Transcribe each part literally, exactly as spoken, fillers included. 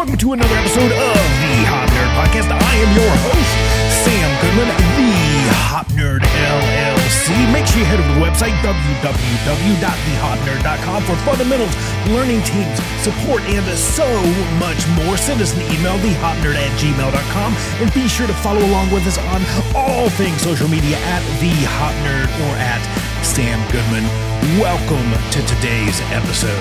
welcome to another episode of the Hop Nerd Podcast. I am your host, Sam Goodman, the Hop Nerd L L C. Make sure you head over to the website, w w w dot the hop nerd dot com, for fundamentals, learning teams, support, and so much more. Send us an email, the hop nerd at gmail dot com, and be sure to follow along with us on all things social media at the Hop Nerd or at Sam Goodman. Welcome to today's episode.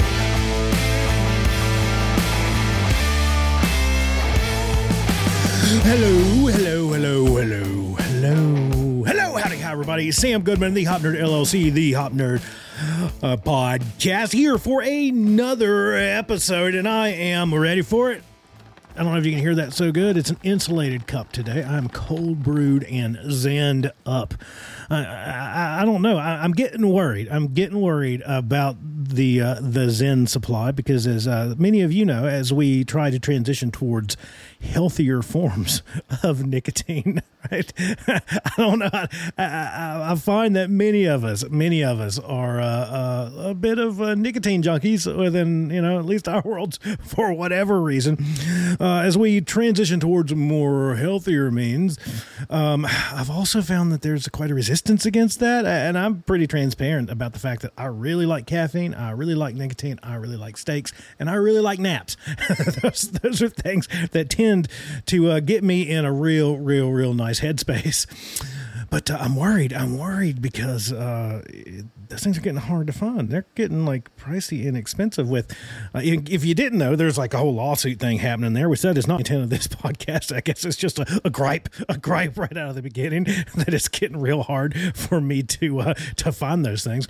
Hello, hello, hello, hello, hello, hello, howdy, hi, everybody. Sam Goodman, the Hop Nerd L L C, the Hop Nerd uh, Podcast, here for another episode, and I am ready for it. I don't know if you can hear that so good. It's an insulated cup today. I'm cold brewed and zenned up. I, I, I don't know. I, I'm getting worried. I'm getting worried about the uh, the Zen supply because, as uh, many of you know, as we try to transition towards healthier forms of nicotine, right? I don't know. I, I, I find that many of us, many of us are uh, uh, a bit of uh, nicotine junkies within, you know, at least our worlds for whatever reason. Uh, as we transition towards more healthier means, um, I've also found that there's quite a resistance against that, and I'm pretty transparent about the fact that I really like caffeine, I really like nicotine, I really like steaks, and I really like naps. those, those are things that tend to uh, get me in a real, real, real nice headspace. But uh, I'm worried. I'm worried because uh, those things are getting hard to find. They're getting like pricey and expensive. With, uh, if you didn't know, there's like a whole lawsuit thing happening there. We said it's not the intent of this podcast. I guess it's just a, a gripe, a gripe right out of the beginning that it's getting real hard for me to uh, to find those things.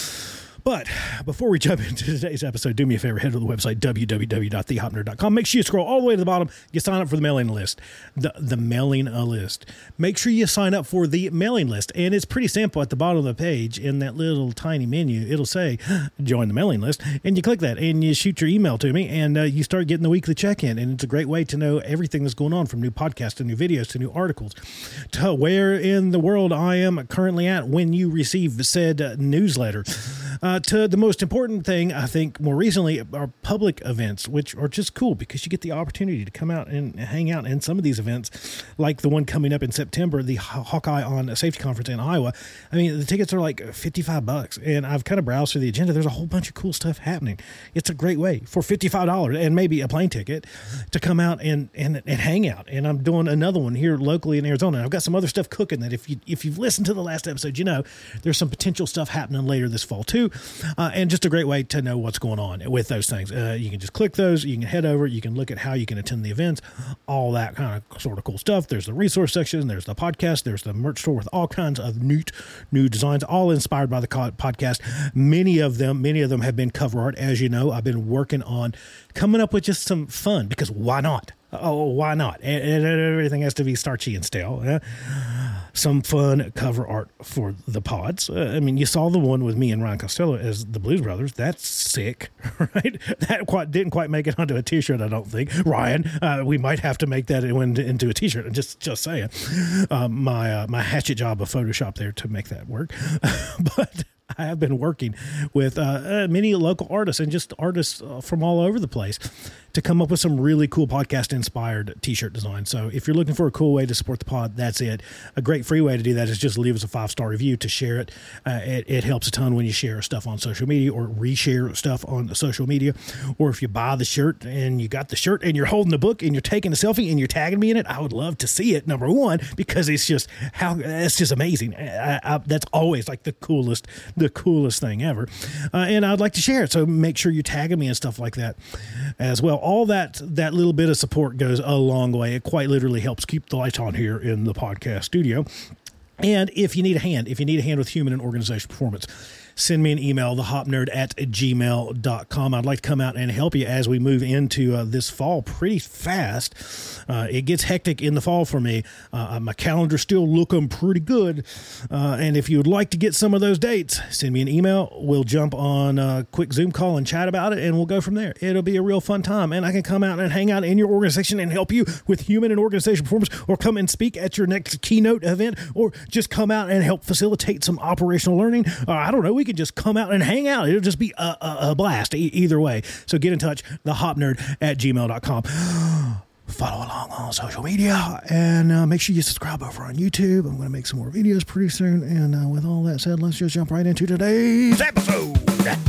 But before we jump into today's episode, do me a favor, head to the website, w w w dot the hop nerd dot com. Make sure you scroll all the way to the bottom. You sign up for the mailing list. The, the mailing list. Make sure you sign up for the mailing list. And it's pretty simple. At the bottom of the page, in that little tiny menu, it'll say, join the mailing list. And you click that, and you shoot your email to me, and uh, you start getting the weekly check-in. And it's a great way to know everything that's going on, from new podcasts to new videos to new articles, to where in the world I am currently at when you receive said uh, newsletter. Uh, to the most important thing, I think, more recently, are public events, which are just cool because you get the opportunity to come out and hang out in some of these events, like the one coming up in September, the Hawkeye on Safety Conference in Iowa. I mean, the tickets are like fifty-five bucks, and I've kind of browsed through the agenda. There's a whole bunch of cool stuff happening. It's a great way for fifty-five dollars and maybe a plane ticket to come out and, and, and hang out. And I'm doing another one here locally in Arizona. I've got some other stuff cooking that if, you, if you've listened to the last episode, you know there's some potential stuff happening later this fall too. Uh, and just a great way to know what's going on with those things. Uh, you can just click those. You can head over. You can look at how you can attend the events, all that kind of sort of cool stuff. There's the resource section. There's the podcast. There's the merch store with all kinds of neat new designs, all inspired by the podcast. Many of them, many of them have been cover art. As you know, I've been working on coming up with just some fun, because why not? Oh, why not? And, and everything has to be starchy and stale. Uh, some fun cover art for the pods. Uh, I mean, you saw the one with me and Ryan Costello as the Blues Brothers. That's sick, right? That quite didn't quite make it onto a T-shirt, I don't think. Ryan, uh, we might have to make that into, into a T-shirt. Just, just saying. Uh, my uh, my hatchet job of Photoshop there to make that work, but. I have been working with uh, uh, many local artists and just artists uh, from all over the place to come up with some really cool podcast-inspired T-shirt designs. So if you're looking for a cool way to support the pod, that's it. A great free way to do that is just leave us a five-star review to share it. Uh, it. It helps a ton when you share stuff on social media or reshare stuff on social media. Or if you buy the shirt and you got the shirt and you're holding the book and you're taking a selfie and you're tagging me in it, I would love to see it, number one, because it's just how it's just amazing. I, I, that's always like the coolest the coolest thing ever. Uh, and I'd like to share it. So make sure you tag me and stuff like that as well. All that, that little bit of support goes a long way. It quite literally helps keep the lights on here in the podcast studio. And if you need a hand, if you need a hand with human and organizational performance, send me an email, the hop nerd at gmail dot com. I'd like to come out and help you as we move into uh, this fall pretty fast. Uh, it gets hectic in the fall for me. Uh, my calendar's still looking pretty good. Uh, and if you would like to get some of those dates, send me an email. We'll jump on a quick Zoom call and chat about it, and we'll go from there. It'll be a real fun time, and I can come out and hang out in your organization and help you with human and organizational performance, or come and speak at your next keynote event, or just come out and help facilitate some operational learning. Uh, I don't know. We can just come out and hang out. It'll just be a, a, a blast e- either way. So get in touch, the hop nerd at gmail dot com. Follow along on social media, and uh, make sure you subscribe over on YouTube. I'm going to make some more videos pretty soon. And uh, with all that said, let's just jump right into today's episode.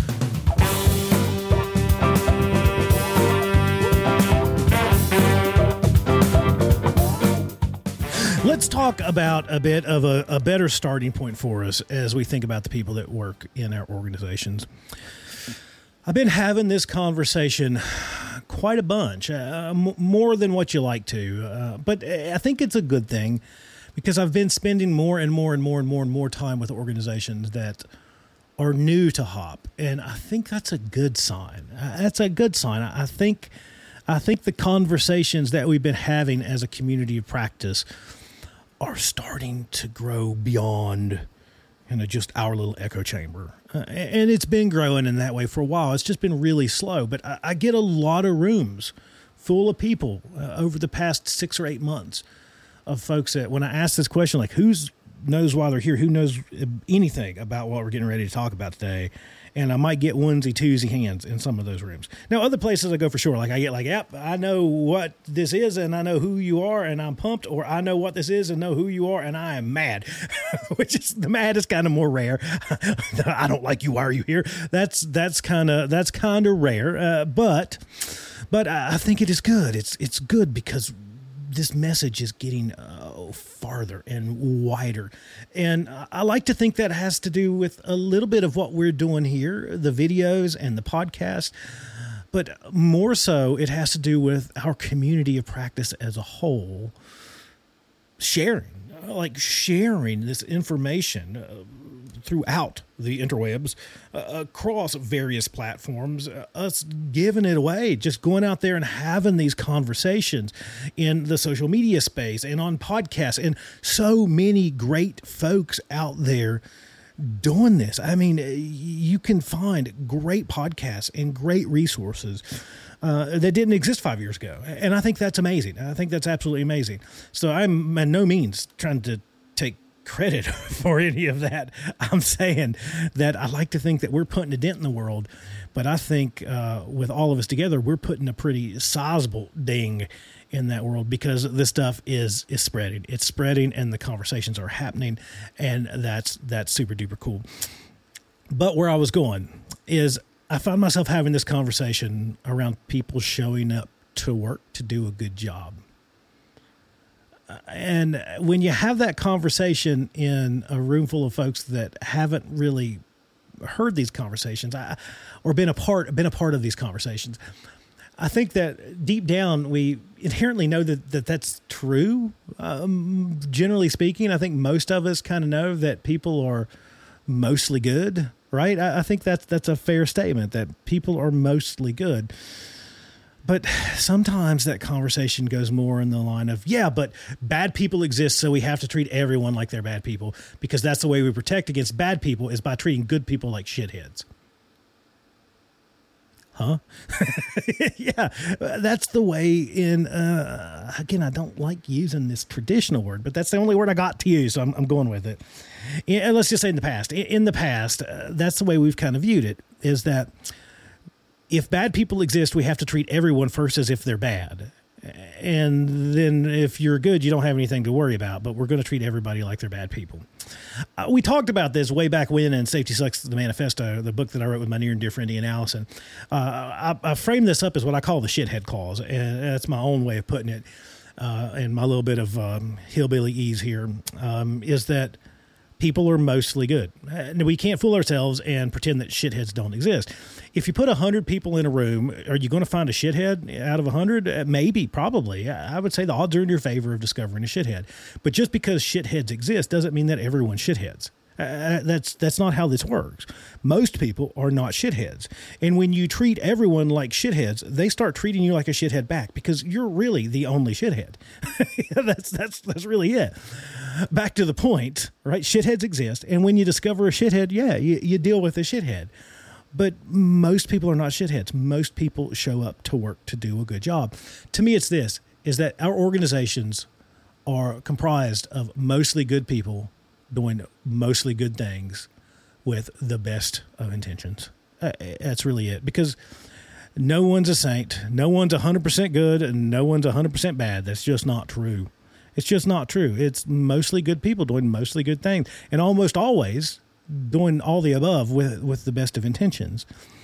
Let's talk about a bit of a, a better starting point for us as we think about the people that work in our organizations. I've been having this conversation quite a bunch, uh, m- more than what you like to, uh, but I think it's a good thing because I've been spending more and more and more and more and more time with organizations that are new to Hop, and I think that's a good sign. Uh, that's a good sign. I, I think, I think the conversations that we've been having as a community of practice are starting to grow beyond, you know, just our little echo chamber. Uh, and it's been growing in that way for a while. It's just been really slow. But I, I get a lot of rooms full of people uh, over the past six or eight months of folks that when I ask this question, like, who knows why they're here? Who knows anything about what we're getting ready to talk about today? And I might get onesie, twosie hands in some of those rooms. Now, other places I go for sure. Like I get like, yep, I know what this is and I know who you are and I'm pumped, or I know what this is and know who you are and I am mad, which is the mad is kind of more rare. I don't like you. Why are you here? That's, that's kind of, that's kind of rare. Uh, but, but I think it is good. It's, it's good because this message is getting uh, farther and wider. And I like to think that has to do with a little bit of what we're doing here, the videos and the podcast, but more so it has to do with our community of practice as a whole, sharing, like sharing this information uh, throughout the interwebs, uh, across various platforms, uh, us giving it away, just going out there and having these conversations in the social media space and on podcasts, and so many great folks out there doing this. I mean, you can find great podcasts and great resources uh, that didn't exist five years ago. And I think that's amazing. I think that's absolutely amazing. So I'm by no means trying to take credit for any of that. I'm saying that I like to think that we're putting a dent in the world, but I think uh, with all of us together, we're putting a pretty sizable ding in that world because this stuff is is spreading. It's spreading, and the conversations are happening, and that's that's super duper cool. But where I was going is I found myself having this conversation around people showing up to work to do a good job. And when you have that conversation in a room full of folks that haven't really heard these conversations, I, or been a part been a part of these conversations, I think that deep down we inherently know that, that that's true. Um, generally speaking, I think most of us kind of know that people are mostly good, right? I, I think that's that's a fair statement, that people are mostly good. But sometimes that conversation goes more in the line of, yeah, but bad people exist, so we have to treat everyone like they're bad people, because that's the way we protect against bad people, is by treating good people like shitheads. Huh? Yeah, that's the way in, uh, again, I don't like using this traditional word, but that's the only word I got to use, so I'm, I'm going with it. And let's just say in the past. In the past, uh, that's the way we've kind of viewed it, is that if bad people exist, we have to treat everyone first as if they're bad. And then if you're good, you don't have anything to worry about, but we're going to treat everybody like they're bad people. Uh, we talked about this way back when in Safety Sucks, the Manifesto, the book that I wrote with my near and dear friend Ian Allison. Uh, I, I framed this up as what I call the shithead clause, and that's my own way of putting it. Uh, and my little bit of um, hillbilly ease here um, is that people are mostly good. And we can't fool ourselves and pretend that shitheads don't exist. If you put one hundred people in a room, are you going to find a shithead out of one hundred? Maybe, probably. I would say the odds are in your favor of discovering a shithead. But just because shitheads exist doesn't mean that everyone's shitheads. Uh, that's that's not how this works. Most people are not shitheads. And when you treat everyone like shitheads, they start treating you like a shithead back, because you're really the only shithead. that's that's that's really it. Back to the point, right? Shitheads exist. And when you discover a shithead, yeah, you, you deal with a shithead. But most people are not shitheads. Most people show up to work to do a good job. To me, it's this, is that our organizations are comprised of mostly good people doing mostly good things with the best of intentions. Uh, that's really it. Because no one's a saint. No one's one hundred percent good, and no one's one hundred percent bad. That's just not true. It's just not true. It's mostly good people doing mostly good things, and almost always doing all the above with, with the best of intentions.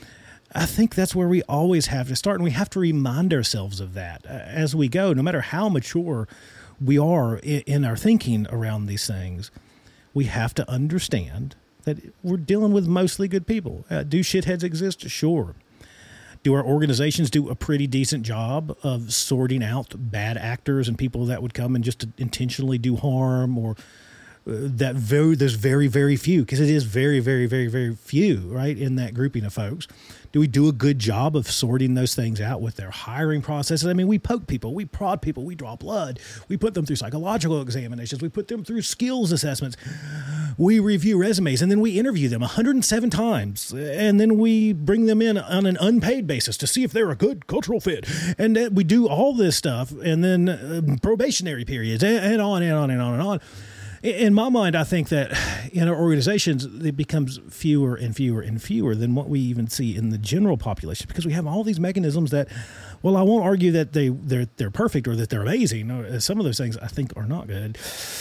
I think that's where we always have to start, and we have to remind ourselves of that as we go, no matter how mature we are in, in our thinking around these things. We have to understand that we're dealing with mostly good people. Uh, do shitheads exist? Sure. Do our organizations do a pretty decent job of sorting out bad actors and people that would come and just intentionally do harm, or uh, that very, there's very, very few, because it is very, very, very, very few, right, in that grouping of folks. Do we do a good job of sorting those things out with their hiring processes? I mean, we poke people, we prod people, we draw blood, we put them through psychological examinations, we put them through skills assessments, we review resumes, and then we interview them one hundred seven times, and then we bring them in on an unpaid basis to see if they're a good cultural fit. And we do all this stuff, and then uh, probationary periods, and on and on and on and on. In my mind, I think that in our organizations, it becomes fewer and fewer and fewer than what we even see in the general population, because we have all these mechanisms that, well, I won't argue that they, they're, they're perfect or that they're amazing. Some of those things I think are not good,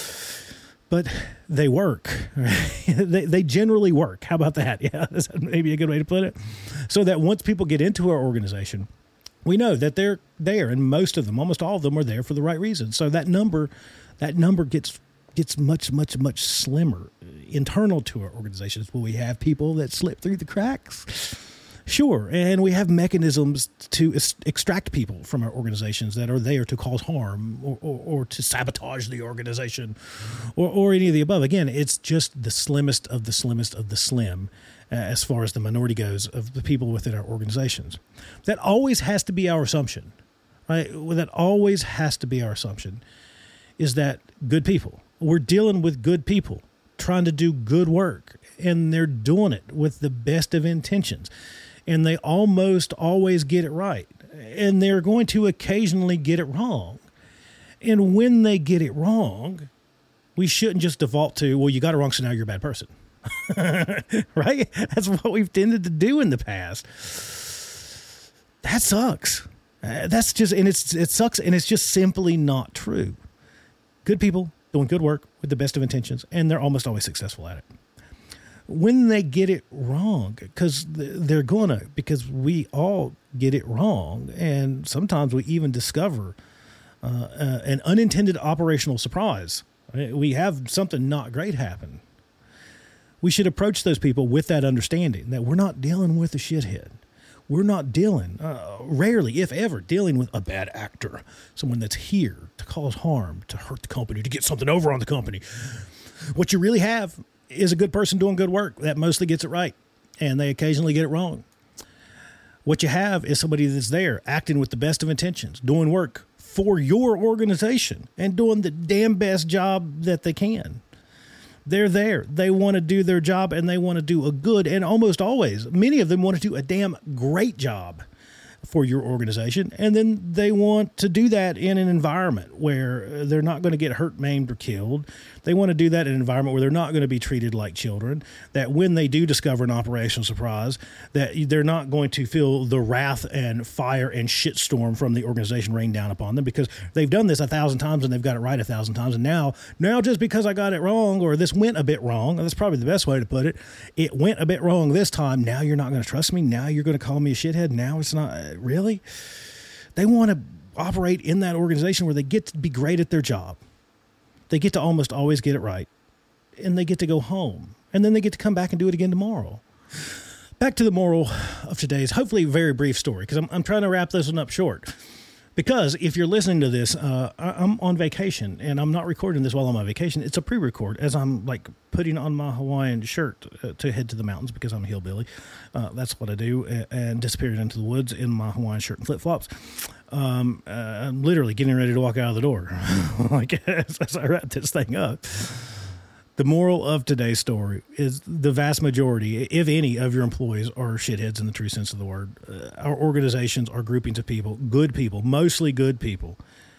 but they work. Right? they, they generally work. How about that? Yeah, that's maybe a good way to put it. So that once people get into our organization, we know that they're there, and most of them, almost all of them, are there for the right reasons. So that number, that number gets gets much, much, much slimmer. Internal to our organizations, will we have people that slip through the cracks? Sure. And we have mechanisms to es- extract people from our organizations that are there to cause harm or, or, or to sabotage the organization or, or any of the above. Again, it's just the slimmest of the slimmest of the slim uh, as far as the minority goes of the people within our organizations. That always has to be our assumption, right? Well, that always has to be our assumption, is that good people, we're dealing with good people trying to do good work, and they're doing it with the best of intentions, and they almost always get it right, and they're going to occasionally get it wrong. And when they get it wrong, we shouldn't just default to, well, you got it wrong, so now you're a bad person. Right? That's what we've tended to do in the past. That sucks. Uh, that's just, and it's it sucks, and it's just simply not true. Good people doing good work with the best of intentions, and they're almost always successful at it. When they get it wrong, because they're gonna, because we all get it wrong, and sometimes we even discover uh, uh, an unintended operational surprise. We have something not great happen. We should approach those people with that understanding that we're not dealing with a shithead. We're not dealing, uh, rarely, if ever, dealing with a bad actor, someone that's here to cause harm, to hurt the company, to get something over on the company. What you really have is a good person doing good work that mostly gets it right, and they occasionally get it wrong. What you have is somebody that's there acting with the best of intentions, doing work for your organization, and doing the damn best job that they can. They're there. They want to do their job, and they want to do a good, and almost always, many of them want to do a damn great job for your organization. And then they want to do that in an environment where they're not going to get hurt, maimed, or killed. They want to do that in an environment where they're not going to be treated like children, that when they do discover an operational surprise, that they're not going to feel the wrath and fire and shitstorm from the organization rain down upon them, because they've done this a thousand times and they've got it right a thousand times. And now, now just because I got it wrong, or this went a bit wrong, that's probably the best way to put it, it went a bit wrong this time, now you're not going to trust me, now you're going to call me a shithead, now it's not, really? They want to operate in that organization where they get to be great at their job. They get to almost always get it right, and they get to go home, and then they get to come back and do it again tomorrow. Back to the moral of today's hopefully very brief story, because I'm, I'm trying to wrap this one up short. Because if you're listening to this, uh, I'm on vacation, and I'm not recording this while I'm on vacation. It's a pre-record as I'm like putting on my Hawaiian shirt uh, to head to the mountains, because I'm a hillbilly. Uh, that's what I do, and, and disappeared into the woods in my Hawaiian shirt and flip-flops. Um, uh, I'm literally getting ready to walk out of the door, like as, as I wrap this thing up. The moral of today's story is the vast majority, if any, of your employees are shitheads in the true sense of the word. Uh, our organizations are groupings of people, good people, mostly good people,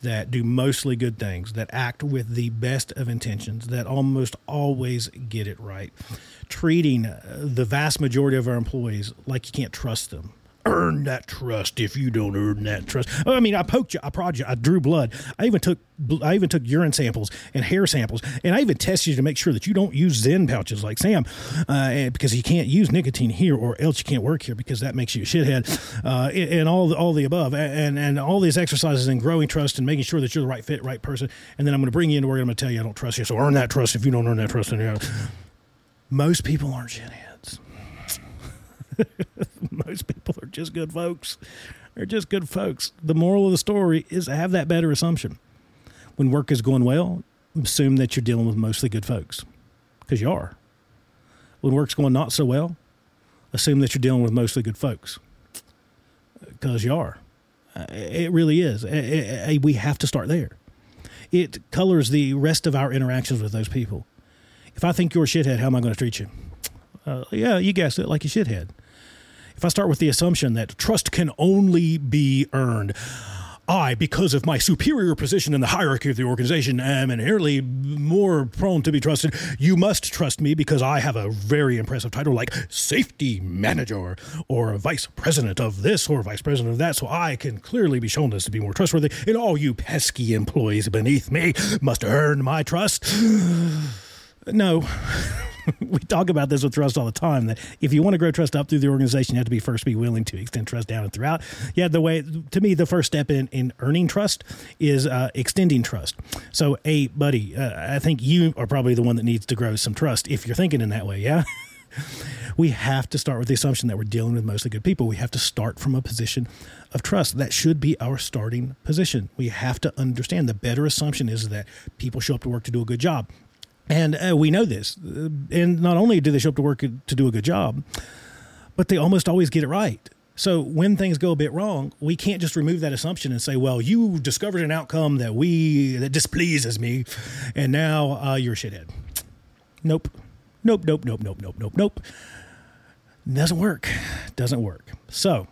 that do mostly good things, that act with the best of intentions, that almost always get it right. Treating the vast majority of our employees like you can't trust them. Earn that trust. If you don't earn that trust, I mean, I poked you, I prodded you, I drew blood. I even took, I even took urine samples and hair samples, and I even tested you to make sure that you don't use Zen pouches like Sam, uh, and because you can't use nicotine here, or else you can't work here because that makes you a shithead, uh, and, and all the, all the above, and and all these exercises in growing trust and making sure that you're the right fit, right person, and then I'm going to bring you into work. I'm going to tell you I don't trust you, so earn that trust. If you don't earn that trust, then you know. Most people aren't shitheads. Most people are just good folks. They're just good folks. The moral of the story is have that better assumption. When work is going well, assume that you're dealing with mostly good folks, because you are. When work's going not so well, assume that you're dealing with mostly good folks, because you are. It really is. We have to start there. It colors the rest of our interactions with those people. If I think you're a shithead, how am I going to treat you? Uh, yeah, you guessed it, like a shithead. If I start with the assumption that trust can only be earned, I, because of my superior position in the hierarchy of the organization, am inherently more prone to be trusted. You must trust me because I have a very impressive title like safety manager or vice president of this or vice president of that, so I can clearly be shown as to be more trustworthy, and all you pesky employees beneath me must earn my trust. No. We talk about this with trust all the time, that if you want to grow trust up through the organization, you have to be first be willing to extend trust down and throughout. Yeah, the way, to me, the first step in, in earning trust is uh, extending trust. So, hey, buddy, uh, I think you are probably the one that needs to grow some trust if you're thinking in that way, yeah? We have to start with the assumption that we're dealing with mostly good people. We have to start from a position of trust. That should be our starting position. We have to understand the better assumption is that people show up to work to do a good job. And uh, we know this. Uh, and not only do they show up to work to do a good job, but they almost always get it right. So when things go a bit wrong, we can't just remove that assumption and say, well, you discovered an outcome that we that displeases me, and now uh, you're a shithead. Nope. Nope, nope, nope, nope, nope, nope, nope. Doesn't work. Doesn't work. So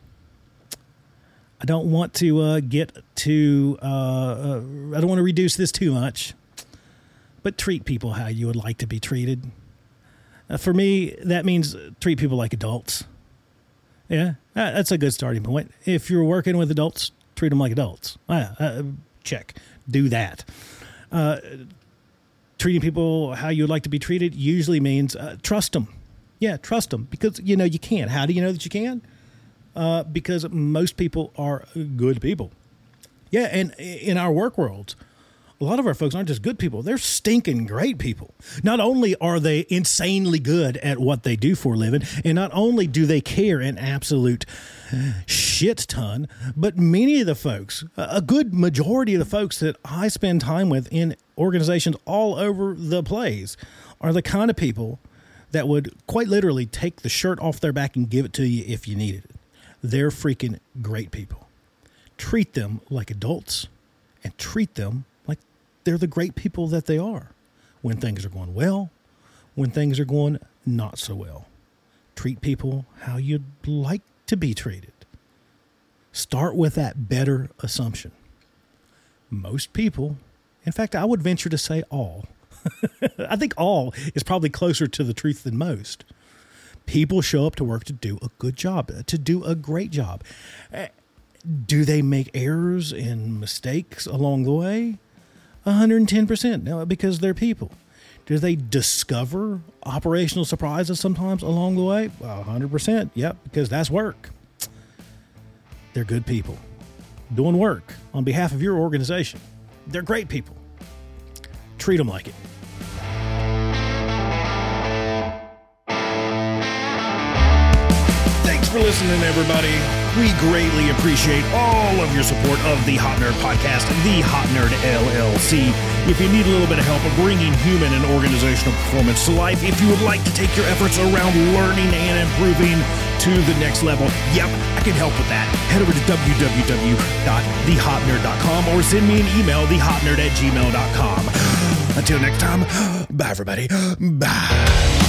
I don't want to uh, get to, uh, uh, I don't want to reduce this too much. But treat people how you would like to be treated. Uh, for me, that means treat people like adults. Yeah, uh, that's a good starting point. If you're working with adults, treat them like adults. Uh, uh, check. Do that. Uh, treating people how you would like to be treated usually means uh, trust them. Yeah, trust them, because, you know, you can. How do you know that you can? Uh, because most people are good people. Yeah, and in our work worlds, a lot of our folks aren't just good people. They're stinking great people. Not only are they insanely good at what they do for a living, and not only do they care an absolute shit ton, but many of the folks, a good majority of the folks that I spend time with in organizations all over the place are the kind of people that would quite literally take the shirt off their back and give it to you if you needed it. They're freaking great people. Treat them like adults and treat them like they're the great people that they are. When things are going well, when things are going not so well. Treat people how you'd like to be treated. Start with that better assumption. Most people, in fact, I would venture to say all. I think all is probably closer to the truth than most. People show up to work to do a good job, to do a great job. Do they make errors and mistakes along the way? one hundred ten percent, no, because they're people. Do they discover operational surprises sometimes along the way? Well, one hundred percent, yep, because that's work. They're good people doing work on behalf of your organization. They're great people. Treat them like it. Thanks for listening, everybody. We greatly appreciate all of your support of the Hop Nerd Podcast, the Hop Nerd L L C. If you need a little bit of help bringing human and organizational performance to life, if you would like to take your efforts around learning and improving to the next level, yep, I can help with that. Head over to w w w dot the hop nerd dot com or send me an email, the hop nerd at gmail dot com. Until next time, bye, everybody. Bye.